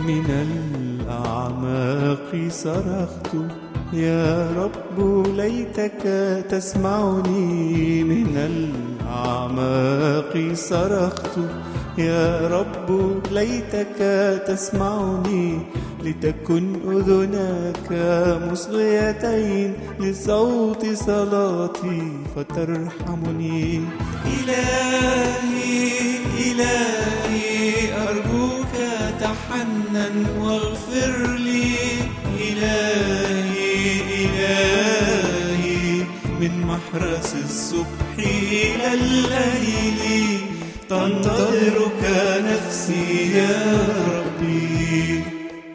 من الأعماق صرخت يا رب ليتك تسمعني. من الأعماق صرخت يا رب ليتك تسمعني. لتكن أذناك مصغيتين لصوت صلاتي فترحمني. إلهي إلهي أرجوك تحنن واغفر لي. إلهي إلهي من محرس الصبح إلى الليل تنتظرك نفسي يا ربي.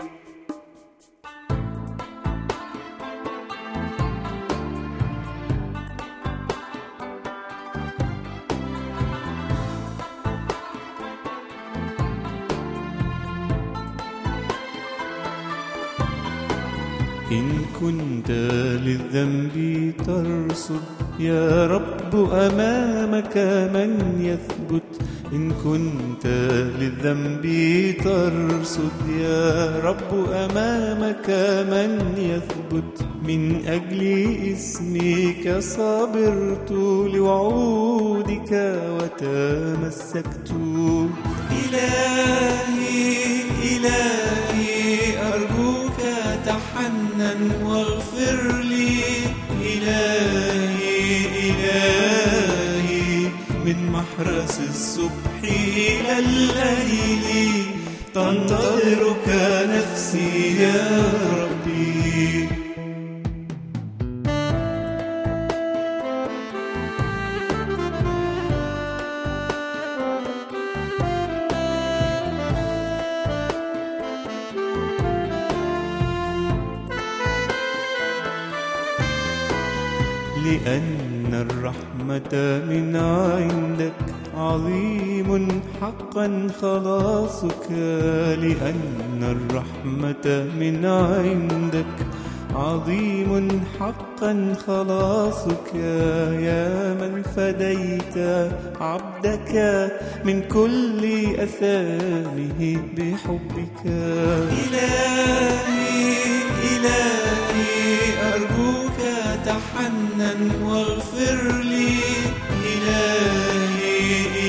إن كنت للذنب ترصد يا رب أمامك من يثبت. إن كنت للذنب ترصد يا رب أمامك من يثبت. من أجل اسمك صبرت لوعودك وتمسكت. إلهي إلهي أرجوك تحنن واغفر لي. إلهي إلهي من محرس الصبح إلى الليل تنتظرك نفسي يا ربي. لأن الرحمة من عندك عظيم حقا خلاصك. لأن الرحمة من عندك عظيم حقا خلاصك. يا من فديت عبدك من كل أثامه بحبك. إلهي إلهي أرجوك تحنن واغفر لي. إلهي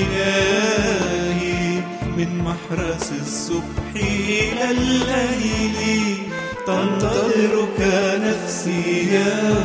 إلهي من محرس الصبح إلى الليل تنتظرك نفسي يا